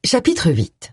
Chapitre 8.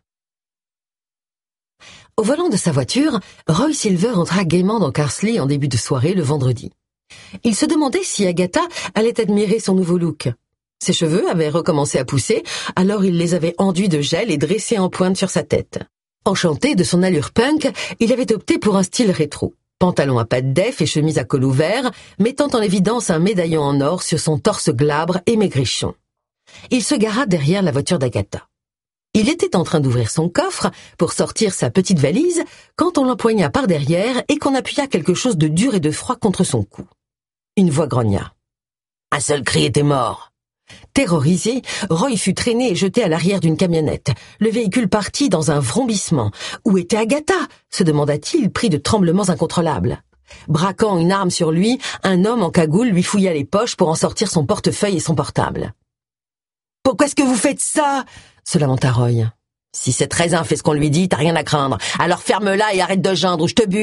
Au volant de sa voiture, Roy Silver entra gaiement dans Carsley en début de soirée le vendredi. Il se demandait si Agatha allait admirer son nouveau look. Ses cheveux avaient recommencé à pousser, alors il les avait enduits de gel et dressés en pointe sur sa tête. Enchanté de son allure punk, il avait opté pour un style rétro. Pantalon à pattes d'eff et chemise à col ouvert, mettant en évidence un médaillon en or sur son torse glabre et maigrichon. Il se gara derrière la voiture d'Agatha. Il était en train d'ouvrir son coffre pour sortir sa petite valise quand on l'empoigna par derrière et qu'on appuya quelque chose de dur et de froid contre son cou. Une voix grogna. Un seul cri était mort. Terrorisé, Roy fut traîné et jeté à l'arrière d'une camionnette. Le véhicule partit dans un vrombissement. Où était Agatha ? Se demanda-t-il, pris de tremblements incontrôlables. Braquant une arme sur lui, un homme en cagoule lui fouilla les poches pour en sortir son portefeuille et son portable. « Pourquoi est-ce que vous faites ça ?» se lamenta Roy. « Si cette raisin fait ce qu'on lui dit, t'as rien à craindre. Alors ferme-la et arrête de geindre ou je te bute !»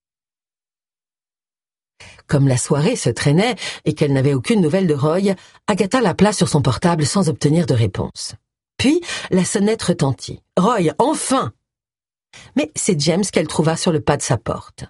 Comme la soirée se traînait et qu'elle n'avait aucune nouvelle de Roy, Agatha l'appela sur son portable sans obtenir de réponse. Puis, la sonnette retentit. « Roy, enfin !» Mais c'est James qu'elle trouva sur le pas de sa porte.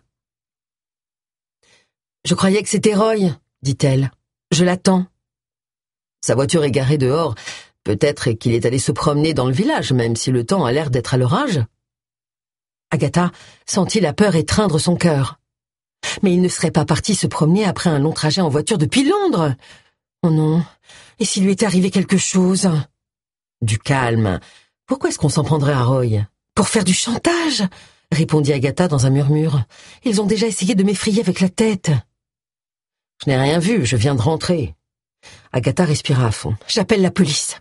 « Je croyais que c'était Roy, » dit-elle. « Je l'attends. » Sa voiture est garée dehors. Peut-être qu'il est allé se promener dans le village, même si le temps a l'air d'être à l'orage. Agatha sentit la peur étreindre son cœur. Mais il ne serait pas parti se promener après un long trajet en voiture depuis Londres. Oh non, et s'il lui était arrivé quelque chose? Du calme. Pourquoi est-ce qu'on s'en prendrait à Roy? Pour faire du chantage, répondit Agatha dans un murmure. Ils ont déjà essayé de m'effrayer avec la tête. Je n'ai rien vu, je viens de rentrer. Agatha respira à fond. J'appelle la police.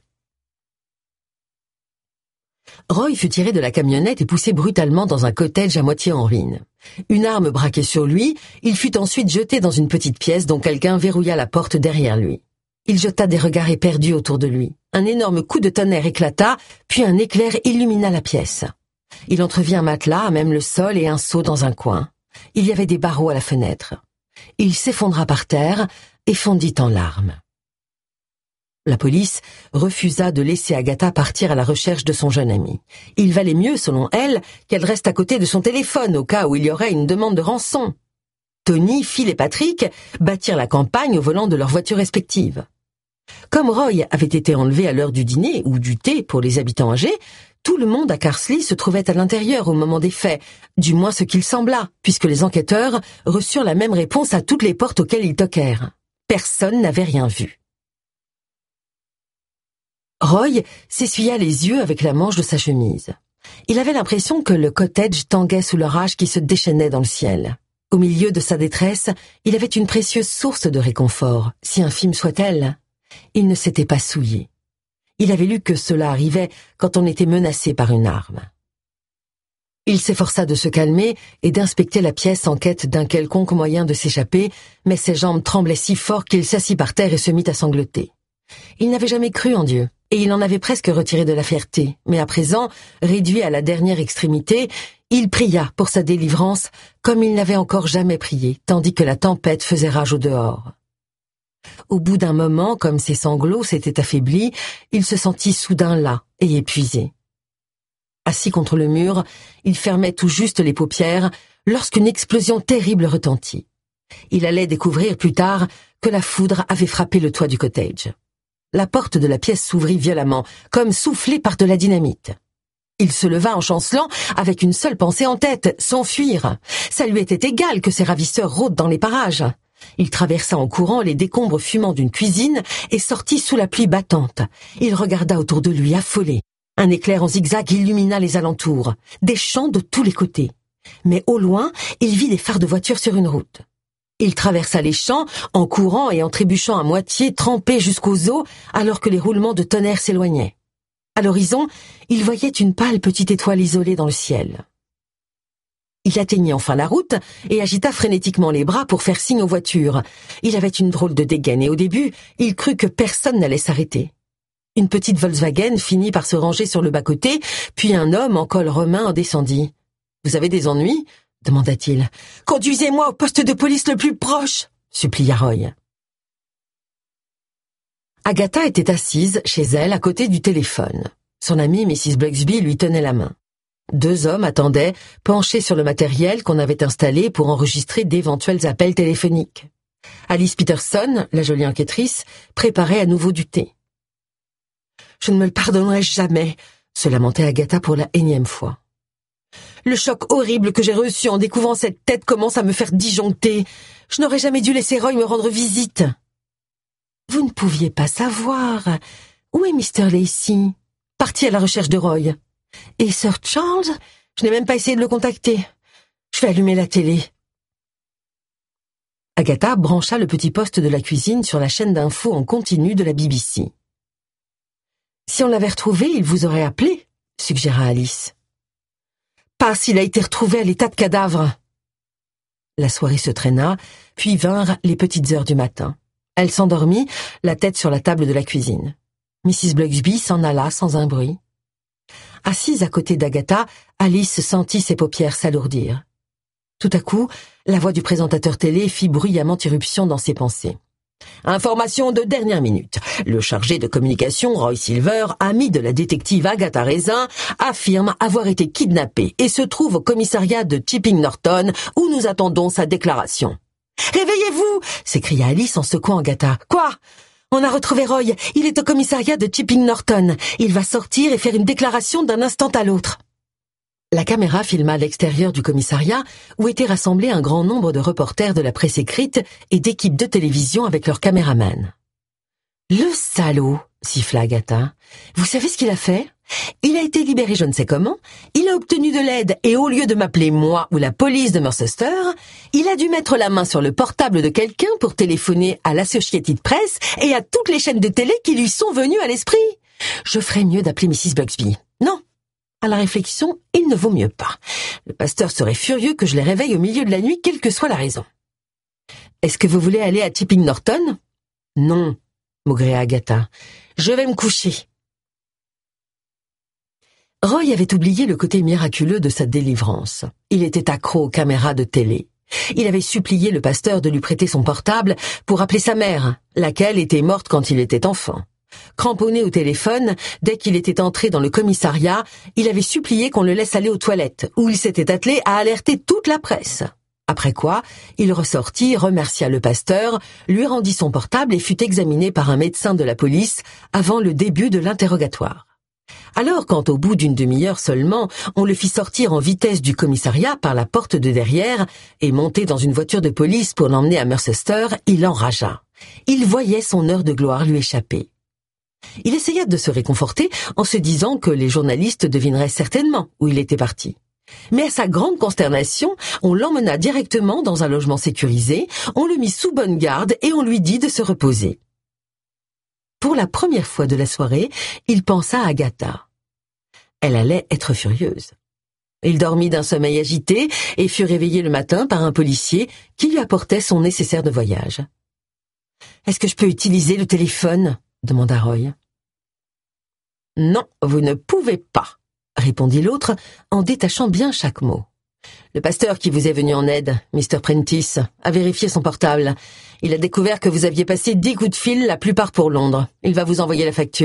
Roy fut tiré de la camionnette et poussé brutalement dans un cottage à moitié en ruine. Une arme braquée sur lui, il fut ensuite jeté dans une petite pièce dont quelqu'un verrouilla la porte derrière lui. Il jeta des regards éperdus autour de lui. Un énorme coup de tonnerre éclata, puis un éclair illumina la pièce. Il entrevit un matelas à même le sol et un seau dans un coin. Il y avait des barreaux à la fenêtre. Il s'effondra par terre et fondit en larmes. La police refusa de laisser Agatha partir à la recherche de son jeune ami. Il valait mieux, selon elle, qu'elle reste à côté de son téléphone au cas où il y aurait une demande de rançon. Tony, Phil et Patrick battirent la campagne au volant de leurs voitures respectives. Comme Roy avait été enlevé à l'heure du dîner ou du thé pour les habitants âgés, tout le monde à Carsley se trouvait à l'intérieur au moment des faits, du moins ce qu'il sembla, puisque les enquêteurs reçurent la même réponse à toutes les portes auxquelles ils toquèrent. Personne n'avait rien vu. Roy s'essuya les yeux avec la manche de sa chemise. Il avait l'impression que le cottage tanguait sous l'orage qui se déchaînait dans le ciel. Au milieu de sa détresse, il avait une précieuse source de réconfort, si infime soit-elle. Il ne s'était pas souillé. Il avait lu que cela arrivait quand on était menacé par une arme. Il s'efforça de se calmer et d'inspecter la pièce en quête d'un quelconque moyen de s'échapper, mais ses jambes tremblaient si fort qu'il s'assit par terre et se mit à sangloter. Il n'avait jamais cru en Dieu, et il en avait presque retiré de la fierté, mais à présent, réduit à la dernière extrémité, il pria pour sa délivrance comme il n'avait encore jamais prié, tandis que la tempête faisait rage au dehors. Au bout d'un moment, comme ses sanglots s'étaient affaiblis, il se sentit soudain las et épuisé. Assis contre le mur, il fermait tout juste les paupières lorsqu'une explosion terrible retentit. Il allait découvrir plus tard que la foudre avait frappé le toit du cottage. La porte de la pièce s'ouvrit violemment, comme soufflée par de la dynamite. Il se leva en chancelant, avec une seule pensée en tête, s'enfuir. Ça lui était égal que ses ravisseurs rôdent dans les parages. Il traversa en courant les décombres fumants d'une cuisine et sortit sous la pluie battante. Il regarda autour de lui, affolé. Un éclair en zigzag illumina les alentours, des champs de tous les côtés. Mais au loin, il vit des phares de voitures sur une route. Il traversa les champs, en courant et en trébuchant à moitié, trempé jusqu'aux os, alors que les roulements de tonnerre s'éloignaient. À l'horizon, il voyait une pâle petite étoile isolée dans le ciel. Il atteignit enfin la route et agita frénétiquement les bras pour faire signe aux voitures. Il avait une drôle de dégaine et au début, il crut que personne n'allait s'arrêter. Une petite Volkswagen finit par se ranger sur le bas-côté, puis un homme en col romain en descendit. « Vous avez des ennuis ?» demanda-t-il. « Conduisez-moi au poste de police le plus proche !» supplia Roy. Agatha était assise chez elle à côté du téléphone. Son amie, Mrs. Bugsby, lui tenait la main. 2 hommes attendaient, penchés sur le matériel qu'on avait installé pour enregistrer d'éventuels appels téléphoniques. Alice Peterson, la jolie enquêtrice, préparait à nouveau du thé. « Je ne me le pardonnerai jamais », se lamentait Agatha pour la énième fois. « Le choc horrible que j'ai reçu en découvrant cette tête commence à me faire disjoncter. Je n'aurais jamais dû laisser Roy me rendre visite. » « Vous ne pouviez pas savoir. Où est Mr. Lacey ? Parti à la recherche de Roy. Et Sir Charles ? Je n'ai même pas essayé de le contacter. Je vais allumer la télé. » Agatha brancha le petit poste de la cuisine sur la chaîne d'infos en continu de la BBC. « Si on l'avait retrouvé, il vous aurait appelé, » suggéra Alice. « Pas s'il a été retrouvé à l'état de cadavre. » La soirée se traîna, puis vinrent les petites heures du matin. Elle s'endormit, la tête sur la table de la cuisine. Mrs. Bugsby s'en alla sans un bruit. Assise à côté d'Agatha, Alice sentit ses paupières s'alourdir. Tout à coup, la voix du présentateur télé fit bruyamment irruption dans ses pensées. Information de dernière minute. Le chargé de communication, Roy Silver, ami de la détective Agatha Raisin, affirme avoir été kidnappé et se trouve au commissariat de Chipping Norton où nous attendons sa déclaration. « Réveillez-vous !» s'écria Alice en secouant Agatha. « Quoi ? On a retrouvé Roy. Il est au commissariat de Chipping Norton. Il va sortir et faire une déclaration d'un instant à l'autre. » La caméra filma l'extérieur du commissariat où étaient rassemblés un grand nombre de reporters de la presse écrite et d'équipes de télévision avec leurs caméramans. « Le salaud !» siffla Agatha. « Vous savez ce qu'il a fait ? Il a été libéré je ne sais comment, il a obtenu de l'aide et au lieu de m'appeler moi ou la police de Mercester, il a dû mettre la main sur le portable de quelqu'un pour téléphoner à l'Associated Press et à toutes les chaînes de télé qui lui sont venues à l'esprit. Je ferais mieux d'appeler Mrs. Bugsby. Non, à la réflexion, il ne vaut mieux pas. Le pasteur serait furieux que je les réveille au milieu de la nuit, quelle que soit la raison. Est-ce que vous voulez aller à Chipping Norton ? Non, maugréa Agatha. Je vais me coucher. Roy avait oublié le côté miraculeux de sa délivrance. Il était accro aux caméras de télé. Il avait supplié le pasteur de lui prêter son portable pour appeler sa mère, laquelle était morte quand il était enfant. Cramponné au téléphone, dès qu'il était entré dans le commissariat, il avait supplié qu'on le laisse aller aux toilettes, où il s'était attelé à alerter toute la presse. Après quoi, il ressortit, remercia le pasteur, lui rendit son portable et fut examiné par un médecin de la police avant le début de l'interrogatoire. Alors, quand au bout d'une demi-heure seulement, on le fit sortir en vitesse du commissariat par la porte de derrière et monter dans une voiture de police pour l'emmener à Mercester, il enragea. Il voyait son heure de gloire lui échapper. Il essaya de se réconforter en se disant que les journalistes devineraient certainement où il était parti. Mais à sa grande consternation, on l'emmena directement dans un logement sécurisé, on le mit sous bonne garde et on lui dit de se reposer. Pour la première fois de la soirée, il pensa à Agatha. Elle allait être furieuse. Il dormit d'un sommeil agité et fut réveillé le matin par un policier qui lui apportait son nécessaire de voyage. « Est-ce que je peux utiliser le téléphone ?» demanda Roy. « Non, vous ne pouvez pas », répondit l'autre en détachant bien chaque mot. « Le pasteur qui vous est venu en aide, Mr. Prentice, a vérifié son portable. Il a découvert que vous aviez passé 10 coups de fil, la plupart pour Londres. Il va vous envoyer la facture. »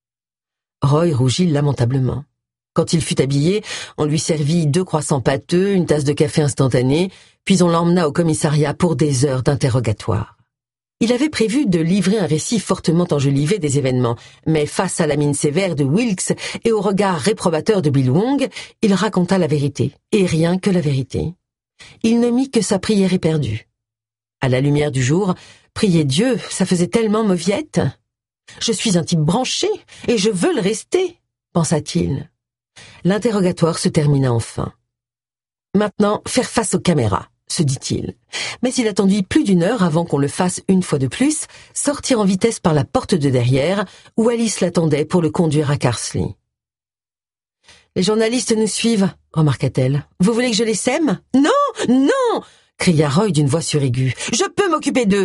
Roy rougit lamentablement. Quand il fut habillé, on lui servit 2 croissants pâteux, une tasse de café instantané, puis on l'emmena au commissariat pour des heures d'interrogatoire. Il avait prévu de livrer un récit fortement enjolivé des événements, mais face à la mine sévère de Wilkes et au regard réprobateur de Bill Wong, il raconta la vérité, et rien que la vérité. Il ne mit que sa prière éperdue. À la lumière du jour, prier Dieu, ça faisait tellement mauviette. « Je suis un type branché, et je veux le rester », pensa-t-il. L'interrogatoire se termina enfin. « Maintenant, faire face aux caméras », se dit-il. Mais il attendit plus d'1 heure avant qu'on le fasse une fois de plus, sortir en vitesse par la porte de derrière, où Alice l'attendait pour le conduire à Carsley. « Les journalistes nous suivent, » remarqua-t-elle. « Vous voulez que je les sème ?»« Non, non !» cria Roy d'une voix suraiguë. « Je peux m'occuper d'eux !»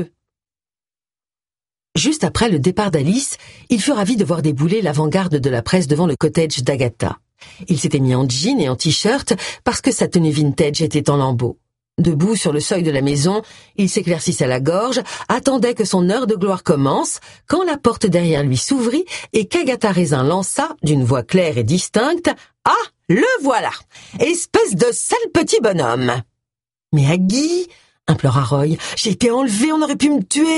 Juste après le départ d'Alice, il fut ravi de voir débouler l'avant-garde de la presse devant le cottage d'Agatha. Il s'était mis en jean et en t-shirt parce que sa tenue vintage était en lambeaux. Debout sur le seuil de la maison, il s'éclaircissait la gorge, attendait que son heure de gloire commence, quand la porte derrière lui s'ouvrit et qu'Agatha Raisin lança, d'une voix claire et distincte, « Ah, le voilà! Espèce de sale petit bonhomme !»« Mais Aggie, implora Roy, j'ai été enlevé, on aurait pu me tuer !»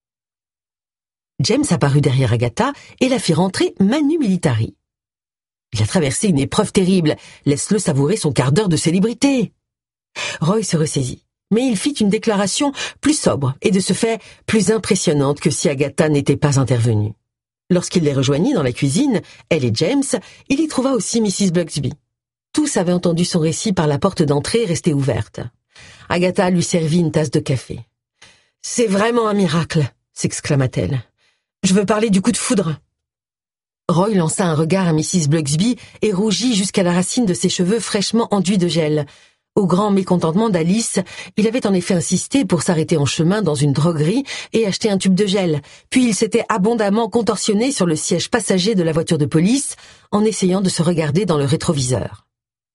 James apparut derrière Agatha et la fit rentrer manu militari. Il a traversé une épreuve terrible, laisse-le savourer son quart d'heure de célébrité. Roy se ressaisit, mais il fit une déclaration plus sobre et de ce fait plus impressionnante que si Agatha n'était pas intervenue. Lorsqu'il les rejoignit dans la cuisine, elle et James, il y trouva aussi Mrs. Bugsby. Tous avaient entendu son récit par la porte d'entrée restée ouverte. Agatha lui servit une tasse de café. « C'est vraiment un miracle !» s'exclama-t-elle. « Je veux parler du coup de foudre. » Roy lança un regard à Mrs. Bugsby et rougit jusqu'à la racine de ses cheveux fraîchement enduits de gel. Au grand mécontentement d'Alice, il avait en effet insisté pour s'arrêter en chemin dans une droguerie et acheter un tube de gel, puis il s'était abondamment contorsionné sur le siège passager de la voiture de police en essayant de se regarder dans le rétroviseur.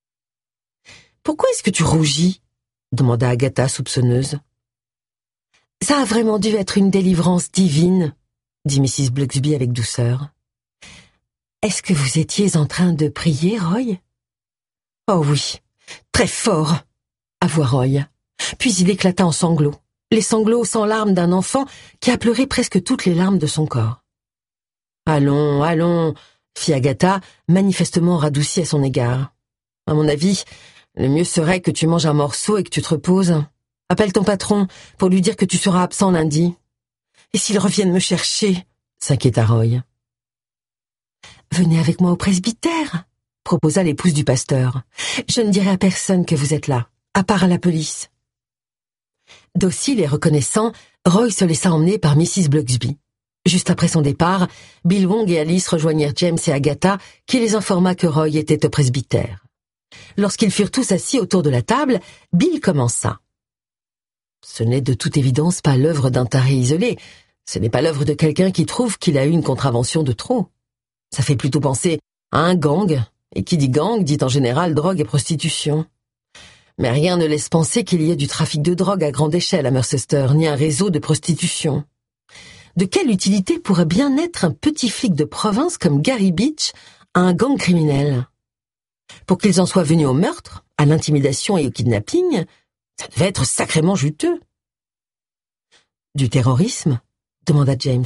« Pourquoi est-ce que tu rougis ?» demanda Agatha soupçonneuse. « Ça a vraiment dû être une délivrance divine, » dit Mrs. Bugsby avec douceur. « Est-ce que vous étiez en train de prier, Roy ?»« Oh oui. Très fort, avoua Roy. Puis il éclata en sanglots, les sanglots sans larmes d'un enfant qui a pleuré presque toutes les larmes de son corps. « Allons, allons, » fit Agatha, manifestement radoucie à son égard. « À mon avis, le mieux serait que tu manges un morceau et que tu te reposes. Appelle ton patron pour lui dire que tu seras absent lundi. »« Et s'ils reviennent me chercher ?» s'inquiéta Roy. « Venez avec moi au presbytère » proposa l'épouse du pasteur. « Je ne dirai à personne que vous êtes là, à part à la police. » Docile et reconnaissant, Roy se laissa emmener par Mrs. Bugsby. Juste après son départ, Bill Wong et Alice rejoignirent James et Agatha, qui les informa que Roy était au presbytère. Lorsqu'ils furent tous assis autour de la table, Bill commença. « Ce n'est de toute évidence pas l'œuvre d'un taré isolé. Ce n'est pas l'œuvre de quelqu'un qui trouve qu'il a eu une contravention de trop. Ça fait plutôt penser à un gang. Et qui dit gang dit en général drogue et prostitution. Mais rien ne laisse penser qu'il y ait du trafic de drogue à grande échelle à Mercester, ni un réseau de prostitution. De quelle utilité pourrait bien être un petit flic de province comme Gary Beach à un gang criminel? Pour qu'ils en soient venus au meurtre, à l'intimidation et au kidnapping, ça devait être sacrément juteux. « Du terrorisme ?» demanda James.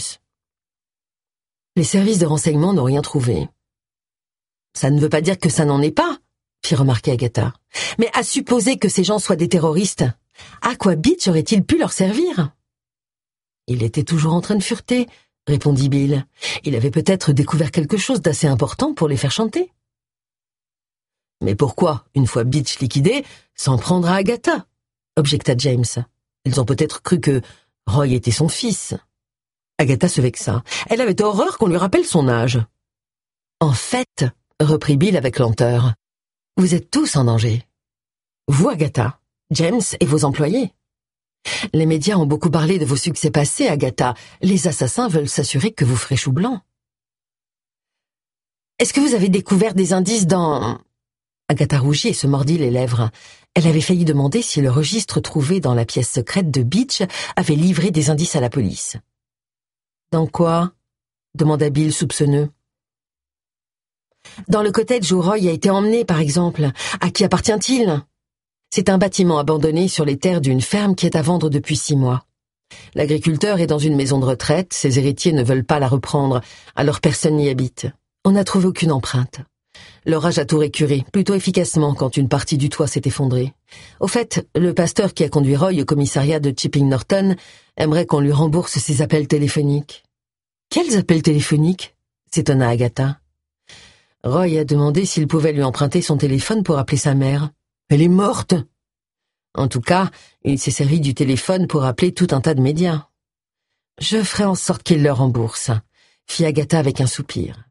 Les services de renseignement n'ont rien trouvé. Ça ne veut pas dire que ça n'en est pas, fit remarquer Agatha. Mais à supposer que ces gens soient des terroristes, à quoi Beach aurait-il pu leur servir? Il était toujours en train de fureter, répondit Bill. Il avait peut-être découvert quelque chose d'assez important pour les faire chanter. Mais pourquoi, une fois Beach liquidé, s'en prendre à Agatha? Objecta James. Ils ont peut-être cru que Roy était son fils. Agatha se vexa. Elle avait horreur qu'on lui rappelle son âge. En fait, reprit Bill avec lenteur, vous êtes tous en danger. Vous, Agatha, James et vos employés. Les médias ont beaucoup parlé de vos succès passés, Agatha. Les assassins veulent s'assurer que vous ferez chou blanc. Est-ce que vous avez découvert des indices dans... Agatha rougit et se mordit les lèvres. Elle avait failli demander si le registre trouvé dans la pièce secrète de Beach avait livré des indices à la police. Dans quoi? Demanda Bill soupçonneux. Dans le cottage où Roy a été emmené, par exemple. À qui appartient-il? C'est un bâtiment abandonné sur les terres d'une ferme qui est à vendre depuis 6 mois. L'agriculteur est dans une maison de retraite, ses héritiers ne veulent pas la reprendre, alors personne n'y habite. On n'a trouvé aucune empreinte. L'orage a tout récuré, plutôt efficacement quand une partie du toit s'est effondrée. Au fait, le pasteur qui a conduit Roy au commissariat de Chipping Norton aimerait qu'on lui rembourse ses appels téléphoniques. Quels appels téléphoniques? S'étonna Agatha. Roy a demandé s'il pouvait lui emprunter son téléphone pour appeler sa mère. Elle est morte. En tout cas, il s'est servi du téléphone pour appeler tout un tas de médias. Je ferai en sorte qu'il le rembourse, fit Agatha avec un soupir.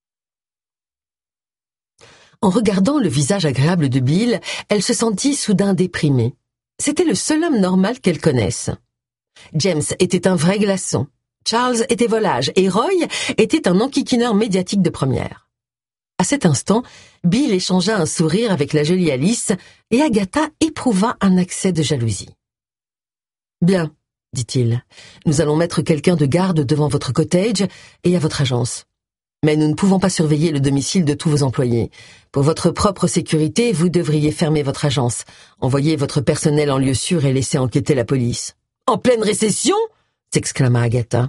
En regardant le visage agréable de Bill, elle se sentit soudain déprimée. C'était le seul homme normal qu'elle connaisse. James était un vrai glaçon, Charles était volage et Roy était un enquiquineur médiatique de première. À cet instant, Bill échangea un sourire avec la jolie Alice et Agatha éprouva un accès de jalousie. « Bien, dit-il, nous allons mettre quelqu'un de garde devant votre cottage et à votre agence. Mais nous ne pouvons pas surveiller le domicile de tous vos employés. Pour votre propre sécurité, vous devriez fermer votre agence, envoyer votre personnel en lieu sûr et laisser enquêter la police. »« En pleine récession ?» s'exclama Agatha.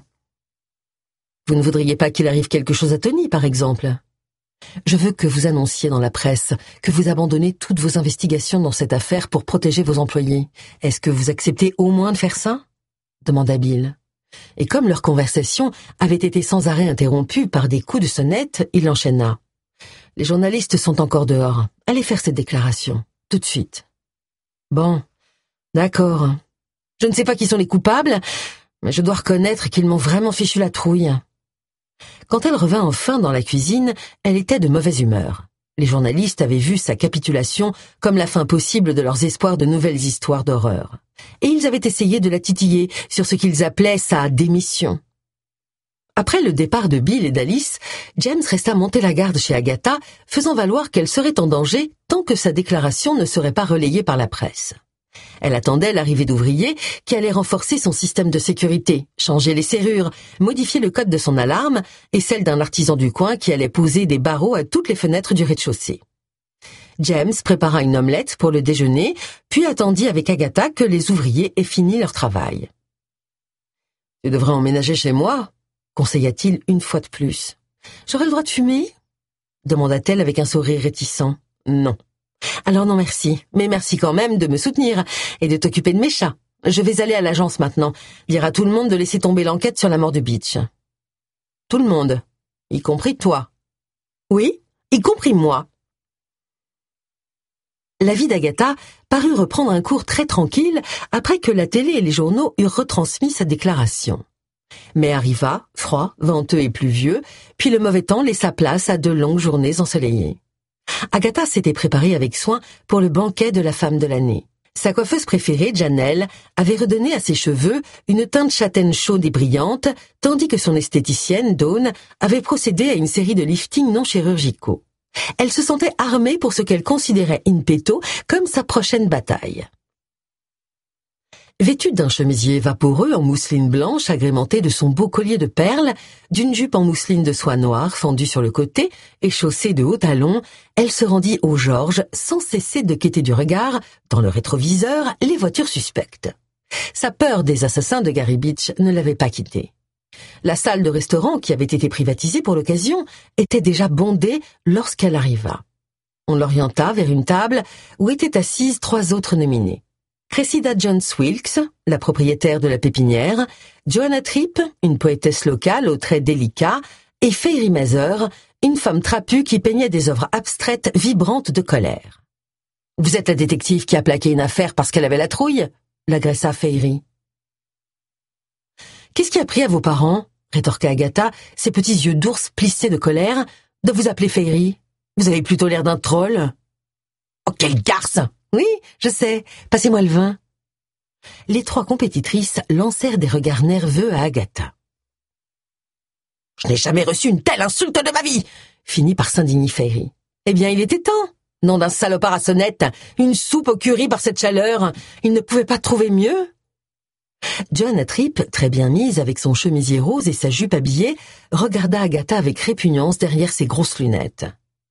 « Vous ne voudriez pas qu'il arrive quelque chose à Tony, par exemple ? Je veux que vous annonciez dans la presse que vous abandonnez toutes vos investigations dans cette affaire pour protéger vos employés. Est-ce que vous acceptez au moins de faire ça ? » demanda Bill. Et comme leur conversation avait été sans arrêt interrompue par des coups de sonnette, il enchaîna. « Les journalistes sont encore dehors. Allez faire cette déclaration, tout de suite. »« Bon, d'accord. Je ne sais pas qui sont les coupables, mais je dois reconnaître qu'ils m'ont vraiment fichu la trouille. » Quand elle revint enfin dans la cuisine, elle était de mauvaise humeur. Les journalistes avaient vu sa capitulation comme la fin possible de leurs espoirs de nouvelles histoires d'horreur. Et ils avaient essayé de la titiller sur ce qu'ils appelaient sa démission. Après le départ de Bill et d'Alice, James resta monter la garde chez Agatha, faisant valoir qu'elle serait en danger tant que sa déclaration ne serait pas relayée par la presse. Elle attendait l'arrivée d'ouvriers qui allaient renforcer son système de sécurité, changer les serrures, modifier le code de son alarme et celle d'un artisan du coin qui allait poser des barreaux à toutes les fenêtres du rez-de-chaussée. James prépara une omelette pour le déjeuner, puis attendit avec Agatha que les ouvriers aient fini leur travail. « Tu devrais emménager chez moi », conseilla-t-il une fois de plus. « J'aurai le droit de fumer ?» demanda-t-elle avec un sourire réticent. « Non. » « Alors non merci, mais merci quand même de me soutenir et de t'occuper de mes chats. Je vais aller à l'agence maintenant, dire à tout le monde de laisser tomber l'enquête sur la mort de Beach. »« Tout le monde, y compris toi. »« Oui, y compris moi. » La vie d'Agatha parut reprendre un cours très tranquille après que la télé et les journaux eurent retransmis sa déclaration. Mais arriva, froid, venteux et pluvieux, puis le mauvais temps laissa place à de longues journées ensoleillées. Agatha s'était préparée avec soin pour le banquet de la femme de l'année. Sa coiffeuse préférée, Janelle, avait redonné à ses cheveux une teinte châtaine chaude et brillante, tandis que son esthéticienne, Dawn, avait procédé à une série de liftings non chirurgicaux. Elle se sentait armée pour ce qu'elle considérait in petto comme sa prochaine bataille. Vêtue d'un chemisier vaporeux en mousseline blanche agrémenté de son beau collier de perles, d'une jupe en mousseline de soie noire fendue sur le côté et chaussée de hauts talons, elle se rendit au Georges sans cesser de quêter du regard, dans le rétroviseur, les voitures suspectes. Sa peur des assassins de Gary Beach ne l'avait pas quittée. La salle de restaurant, qui avait été privatisée pour l'occasion, était déjà bondée lorsqu'elle arriva. On l'orienta vers une table où étaient assises 3 autres nominés. Cressida Jones Wilkes, la propriétaire de la pépinière, Joanna Tripp, une poétesse locale aux traits délicats, et Fairy Mather, une femme trapue qui peignait des œuvres abstraites vibrantes de colère. « Vous êtes la détective qui a plaqué une affaire parce qu'elle avait la trouille ?» l'agressa Fairy. « Qu'est-ce qui a pris à vos parents ?» rétorqua Agatha, ses petits yeux d'ours plissés de colère, « de vous appeler Fairy. Vous avez plutôt l'air d'un troll. »« Oh, quelle garce !»« Oui, je sais. Passez-moi le vin. » Les 3 compétitrices lancèrent des regards nerveux à Agatha. « Je n'ai jamais reçu une telle insulte de ma vie !» finit par s'indigner Fairy. « Eh bien, il était temps. Nom d'un salopard à sonnette, une soupe au curry par cette chaleur. Il ne pouvait pas trouver mieux. » Joanna Tripp, très bien mise avec son chemisier rose et sa jupe habillée, regarda Agatha avec répugnance derrière ses grosses lunettes.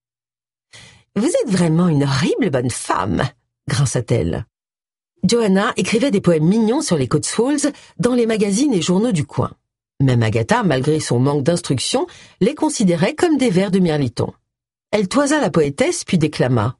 « Vous êtes vraiment une horrible bonne femme !» grinça-t-elle. Joanna écrivait des poèmes mignons sur les Cotswolds dans les magazines et journaux du coin. Même Agatha, malgré son manque d'instruction, les considérait comme des vers de mirliton. Elle toisa la poétesse puis déclama.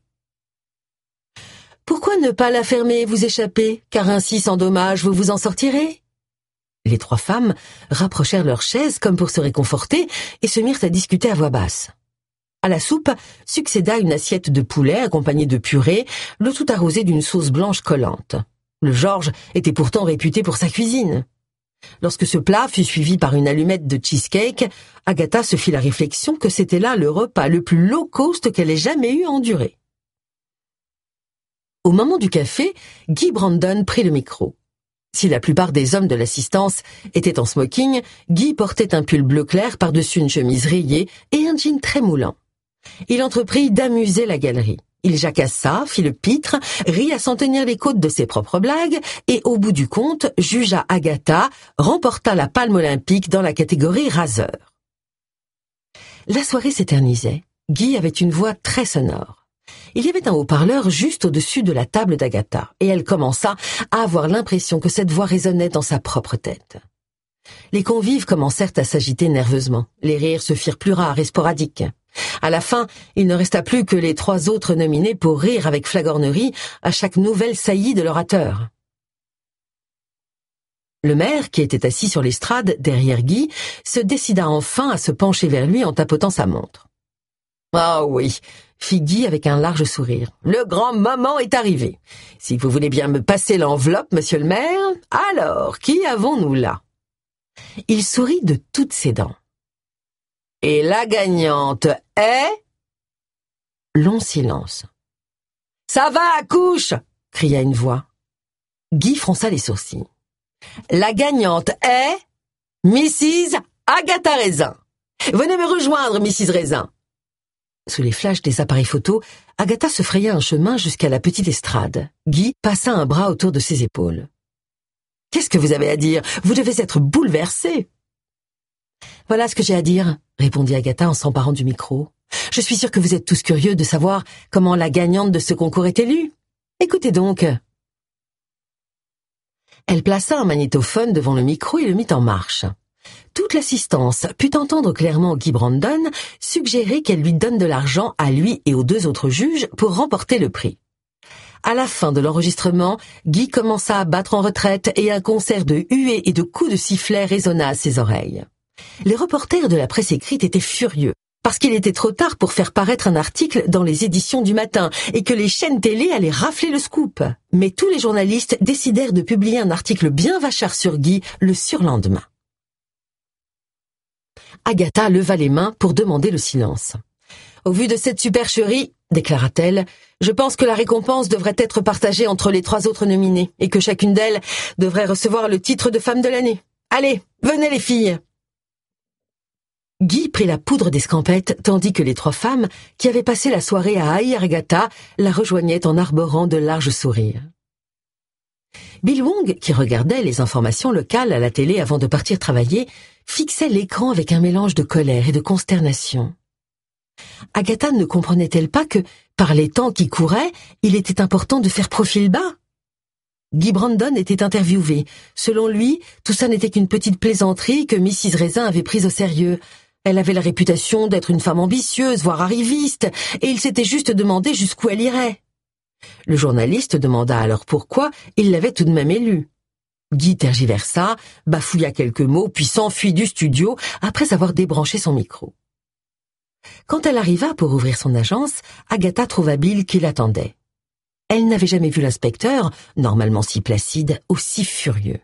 « Pourquoi ne pas la fermer et vous échapper, car ainsi, sans dommage, vous vous en sortirez ?» Les 3 femmes rapprochèrent leurs chaises comme pour se réconforter et se mirent à discuter à voix basse. À la soupe succéda une assiette de poulet accompagnée de purée, le tout arrosé d'une sauce blanche collante. Le Georges était pourtant réputé pour sa cuisine. Lorsque ce plat fut suivi par une allumette de cheesecake, Agatha se fit la réflexion que c'était là le repas le plus low cost qu'elle ait jamais eu à endurer. Au moment du café, Guy Brandon prit le micro. Si la plupart des hommes de l'assistance étaient en smoking, Guy portait un pull bleu clair par-dessus une chemise rayée et un jean très moulant. Il entreprit d'amuser la galerie. Il jacassa, fit le pitre, rit à s'en tenir les côtes de ses propres blagues et, au bout du compte, jugea Agatha, remporta la palme olympique dans la catégorie raseur. La soirée s'éternisait. Guy avait une voix très sonore. Il y avait un haut-parleur juste au-dessus de la table d'Agatha, et elle commença à avoir l'impression que cette voix résonnait dans sa propre tête. Les convives commencèrent à s'agiter nerveusement. Les rires se firent plus rares et sporadiques. À la fin, il ne resta plus que les 3 autres nominés pour rire avec flagornerie à chaque nouvelle saillie de l'orateur. Le maire, qui était assis sur l'estrade derrière Guy, se décida enfin à se pencher vers lui en tapotant sa montre. « Ah oui », fit Guy avec un large sourire, « le grand moment est arrivé. Si vous voulez bien me passer l'enveloppe, monsieur le maire, alors, qui avons-nous là ?» Il sourit de toutes ses dents. « Et la gagnante est... » Long silence. « Ça va, accouche !» cria une voix. Guy fronça les sourcils. « La gagnante est... Mrs. Agatha Raisin. Venez me rejoindre, Mrs. Raisin. » Sous les flashs des appareils photo, Agatha se fraya un chemin jusqu'à la petite estrade. Guy passa un bras autour de ses épaules. « Qu'est-ce que vous avez à dire? Vous devez être bouleversé. » « Voilà ce que j'ai à dire, » répondit Agatha en s'emparant du micro. « Je suis sûre que vous êtes tous curieux de savoir comment la gagnante de ce concours est élue. Écoutez donc. » Elle plaça un magnétophone devant le micro et le mit en marche. Toute l'assistance put entendre clairement Guy Brandon suggérer qu'elle lui donne de l'argent à lui et aux 2 autres juges pour remporter le prix. À la fin de l'enregistrement, Guy commença à battre en retraite et un concert de huées et de coups de sifflet résonna à ses oreilles. Les reporters de la presse écrite étaient furieux parce qu'il était trop tard pour faire paraître un article dans les éditions du matin et que les chaînes télé allaient rafler le scoop. Mais tous les journalistes décidèrent de publier un article bien vachard sur Guy le surlendemain. Agatha leva les mains pour demander le silence. « Au vu de cette supercherie, déclara-t-elle, je pense que la récompense devrait être partagée entre les 3 autres nominées et que chacune d'elles devrait recevoir le titre de femme de l'année. Allez, venez les filles !» Guy prit la poudre d'escampette tandis que les 3 femmes, qui avaient passé la soirée à haïr Agatha, la rejoignaient en arborant de larges sourires. Bill Wong, qui regardait les informations locales à la télé avant de partir travailler, fixait l'écran avec un mélange de colère et de consternation. Agatha ne comprenait-elle pas que, par les temps qui couraient, il était important de faire profil bas? Guy Brandon était interviewé. Selon lui, tout ça n'était qu'une petite plaisanterie que Mrs. Raisin avait prise au sérieux. Elle avait la réputation d'être une femme ambitieuse, voire arriviste, et il s'était juste demandé jusqu'où elle irait. Le journaliste demanda alors pourquoi il l'avait tout de même élue. Guy tergiversa, bafouilla quelques mots, puis s'enfuit du studio après avoir débranché son micro. Quand elle arriva pour ouvrir son agence, Agatha trouva Bill qui l'attendait. Elle n'avait jamais vu l'inspecteur, normalement si placide, aussi furieux.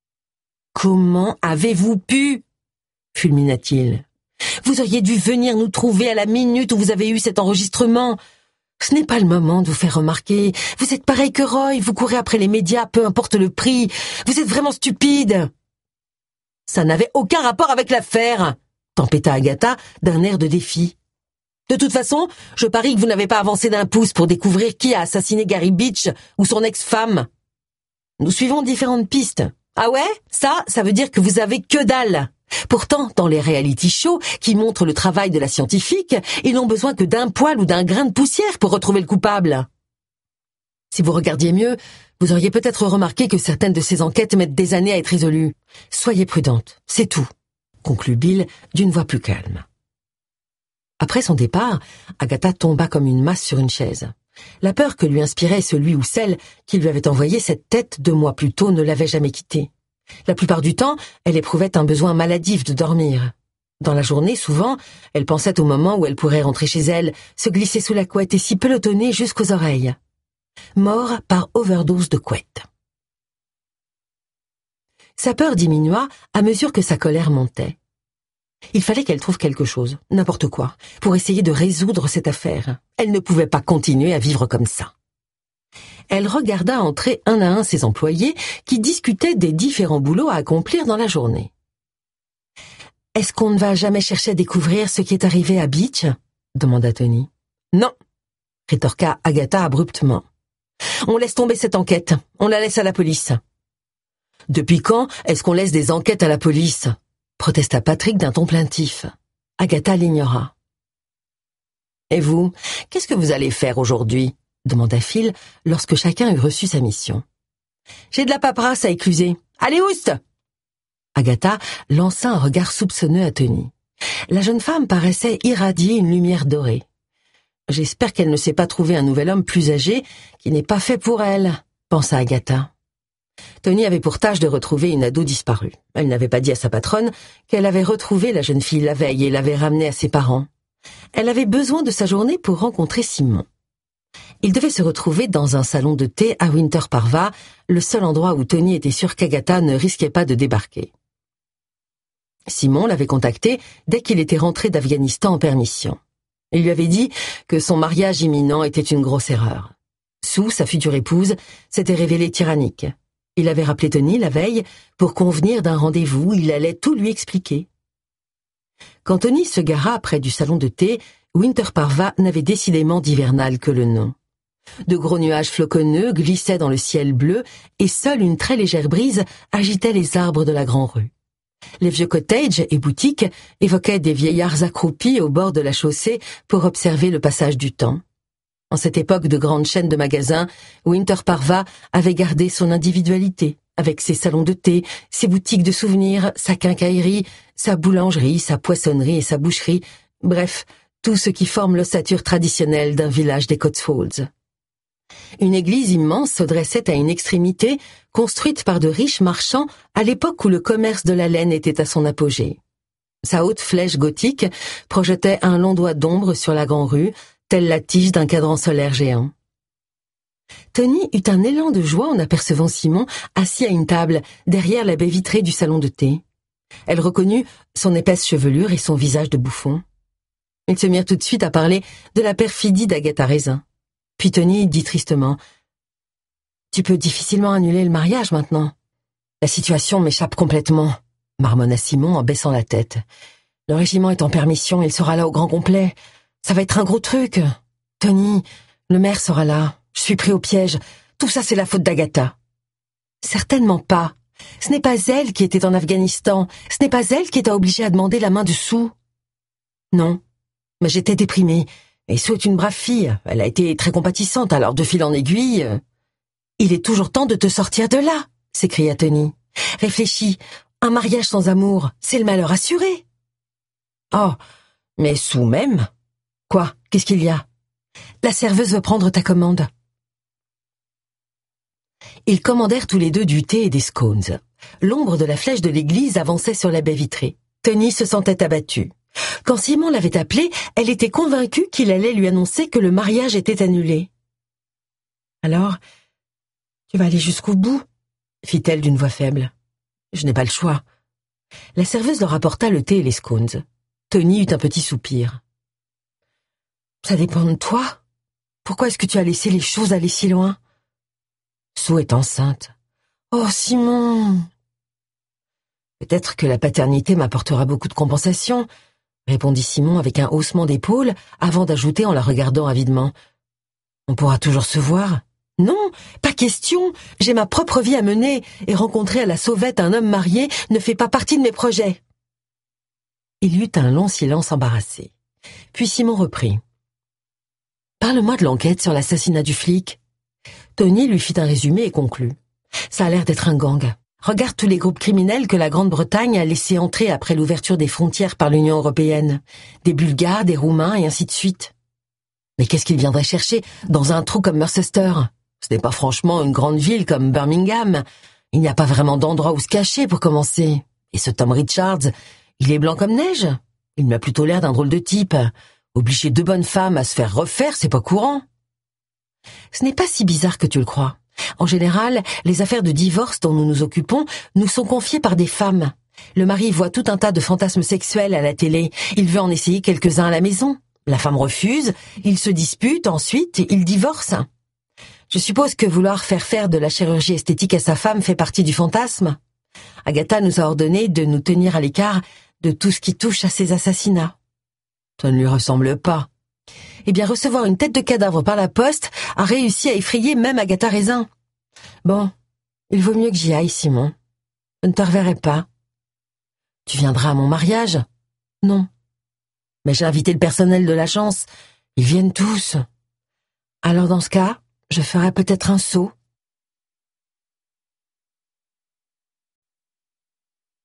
« Comment avez-vous pu ?» fulmina-t-il. « Vous auriez dû venir nous trouver à la minute où vous avez eu cet enregistrement. Ce n'est pas le moment de vous faire remarquer. Vous êtes pareil que Roy, vous courez après les médias, peu importe le prix. Vous êtes vraiment stupide. » « Ça n'avait aucun rapport avec l'affaire !» tempêta Agatha d'un air de défi. « De toute façon, je parie que vous n'avez pas avancé d'un pouce pour découvrir qui a assassiné Gary Beach ou son ex-femme. Nous suivons différentes pistes. Ah ouais? Ça veut dire que vous avez que dalle. Pourtant, dans les reality shows qui montrent le travail de la scientifique, ils n'ont besoin que d'un poil ou d'un grain de poussière pour retrouver le coupable. Si vous regardiez mieux, vous auriez peut-être remarqué que certaines de ces enquêtes mettent des années à être résolues. Soyez prudente, c'est tout, conclut Bill d'une voix plus calme. Après son départ, Agatha tomba comme une masse sur une chaise. La peur que lui inspirait celui ou celle qui lui avait envoyé cette tête 2 mois plus tôt ne l'avait jamais quittée. La plupart du temps, elle éprouvait un besoin maladif de dormir. Dans la journée, souvent, elle pensait au moment où elle pourrait rentrer chez elle, se glisser sous la couette et s'y pelotonner jusqu'aux oreilles. Mort par overdose de couette. Sa peur diminua à mesure que sa colère montait. Il fallait qu'elle trouve quelque chose, n'importe quoi, pour essayer de résoudre cette affaire. Elle ne pouvait pas continuer à vivre comme ça. Elle regarda entrer un à un ses employés qui discutaient des différents boulots à accomplir dans la journée. « Est-ce qu'on ne va jamais chercher à découvrir ce qui est arrivé à Beach ?» demanda Tony. Non, rétorqua Agatha abruptement. On laisse tomber cette enquête, on la laisse à la police. Depuis quand est-ce qu'on laisse des enquêtes à la police? Protesta Patrick d'un ton plaintif. Agatha l'ignora. Et vous, qu'est-ce que vous allez faire aujourd'hui? Demanda Phil lorsque chacun eut reçu sa mission. J'ai de la paperasse à écluser. Allez, oust! Agatha lança un regard soupçonneux à Tony. La jeune femme paraissait irradier une lumière dorée. J'espère qu'elle ne s'est pas trouvé un nouvel homme plus âgé qui n'est pas fait pour elle, pensa Agatha. Tony avait pour tâche de retrouver une ado disparue. Elle n'avait pas dit à sa patronne qu'elle avait retrouvé la jeune fille la veille et l'avait ramenée à ses parents. Elle avait besoin de sa journée pour rencontrer Simon. Ils devaient se retrouver dans un salon de thé à Winter Parva, le seul endroit où Tony était sûr qu'Agatha ne risquait pas de débarquer. Simon l'avait contacté dès qu'il était rentré d'Afghanistan en permission. Il lui avait dit que son mariage imminent était une grosse erreur. Sue, sa future épouse, s'était révélée tyrannique. Il avait rappelé Tony la veille pour convenir d'un rendez-vous, il allait tout lui expliquer. Quand Tony se gara près du salon de thé, Winter Parva n'avait décidément d'hivernal que le nom. De gros nuages floconneux glissaient dans le ciel bleu et seule une très légère brise agitait les arbres de la grande-rue. Les vieux cottages et boutiques évoquaient des vieillards accroupis au bord de la chaussée pour observer le passage du temps. En cette époque de grandes chaînes de magasins, Winter Parva avait gardé son individualité, avec ses salons de thé, ses boutiques de souvenirs, sa quincaillerie, sa boulangerie, sa poissonnerie et sa boucherie, bref, tout ce qui forme l'ossature traditionnelle d'un village des Cotswolds. Une église immense se dressait à une extrémité, construite par de riches marchands à l'époque où le commerce de la laine était à son apogée. Sa haute flèche gothique projetait un long doigt d'ombre sur la grande rue, telle la tige d'un cadran solaire géant. Tony eut un élan de joie en apercevant Simon assis à une table derrière la baie vitrée du salon de thé. Elle reconnut son épaisse chevelure et son visage de bouffon. Ils se mirent tout de suite à parler de la perfidie d'Agatha Raisin. Puis Tony dit tristement « Tu peux difficilement annuler le mariage maintenant. La situation m'échappe complètement, » marmonna Simon en baissant la tête. « Le régiment est en permission, il sera là au grand complet. Ça va être un gros truc. Tony, le maire sera là. Je suis pris au piège. Tout ça, c'est la faute d'Agatha. » « Certainement pas. Ce n'est pas elle qui était en Afghanistan. Ce n'est pas elle qui t'a obligé à demander la main de Sue. »« Non, mais j'étais déprimée. Et Sue est une brave fille. Elle a été très compatissante, alors de fil en aiguille... »« Il est toujours temps de te sortir de là, » s'écria Tony. « Réfléchis. Un mariage sans amour, c'est le malheur assuré. »« Oh, mais Sue même. »« Quoi? Qu'est-ce qu'il y a? »« La serveuse veut prendre ta commande. » Ils commandèrent tous les deux du thé et des scones. L'ombre de la flèche de l'église avançait sur la baie vitrée. Tony se sentait abattu. Quand Simon l'avait appelée, elle était convaincue qu'il allait lui annoncer que le mariage était annulé. « Alors, tu vas aller jusqu'au bout ?» fit-elle d'une voix faible. « Je n'ai pas le choix. » La serveuse leur apporta le thé et les scones. Tony eut un petit soupir. « Ça dépend de toi. Pourquoi est-ce que tu as laissé les choses aller si loin? » Sue est enceinte. « Oh, Simon !»« Peut-être que la paternité m'apportera beaucoup de compensation, » répondit Simon avec un haussement d'épaule avant d'ajouter en la regardant avidement. « On pourra toujours se voir. »« Non, pas question. J'ai ma propre vie à mener et rencontrer à la sauvette un homme marié ne fait pas partie de mes projets. » Il y eut un long silence embarrassé. Puis Simon reprit. « Parle-moi de l'enquête sur l'assassinat du flic. » Tony lui fit un résumé et conclut. « Ça a l'air d'être un gang. Regarde tous les groupes criminels que la Grande-Bretagne a laissés entrer après l'ouverture des frontières par l'Union européenne. Des Bulgares, des Roumains et ainsi de suite. Mais qu'est-ce qu'ils viendraient chercher dans un trou comme Mercester? Ce n'est pas franchement une grande ville comme Birmingham. Il n'y a pas vraiment d'endroit où se cacher pour commencer. Et ce Tom Richards, il est blanc comme neige. Il m'a plutôt l'air d'un drôle de type. Obliger deux bonnes femmes à se faire refaire, c'est pas courant. » Ce n'est pas si bizarre que tu le crois. En général, les affaires de divorce dont nous nous occupons nous sont confiées par des femmes. Le mari voit tout un tas de fantasmes sexuels à la télé. Il veut en essayer quelques-uns à la maison. La femme refuse, ils se disputent, ensuite ils divorcent. Je suppose que vouloir faire de la chirurgie esthétique à sa femme fait partie du fantasme. Agatha nous a ordonné de nous tenir à l'écart de tout ce qui touche à ces assassinats. Ça ne lui ressemble pas, Eh bien, recevoir une tête de cadavre par la poste a réussi à effrayer même Agatha Raisin. Bon, il vaut mieux que j'y aille, Simon. Je ne te reverrai pas. Tu viendras à mon mariage? Non. Mais j'ai invité le personnel de l'agence. Ils viennent tous. Alors dans ce cas, je ferai peut-être un saut